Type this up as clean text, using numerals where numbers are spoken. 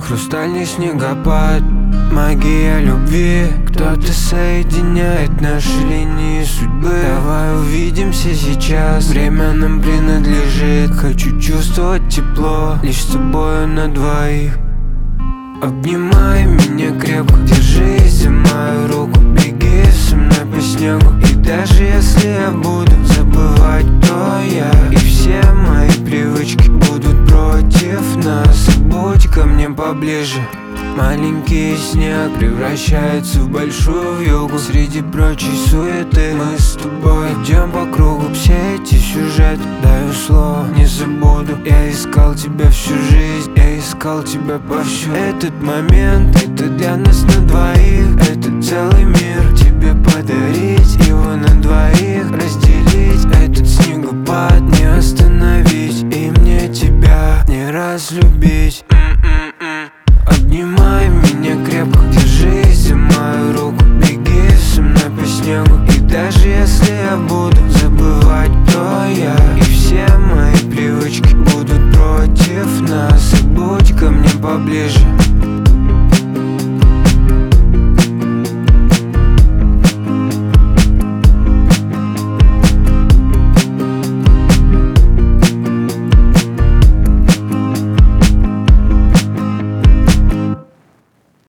хрустальный снегопад, магия любви. Кто-то соединяет наши линии судьбы. Давай увидимся сейчас, время нам принадлежит. Хочу чувствовать тепло, лишь с тобою на двоих. Обнимай меня крепко, держись за мою руку. Беги со мной по снегу. И даже если я буду забывать, кто я, и все мои привычки будут против нас, будь ко мне поближе. Маленький снег превращается в большую вьюгу. Среди прочей суеты мы с тобой идем по кругу. Все эти сюжеты, даю слово, не забуду. Я искал тебя всю жизнь, я искал тебя повсюду. Этот момент, это для нас на двоих. Это целый мир, тебе подарить его на двоих. Разделить этот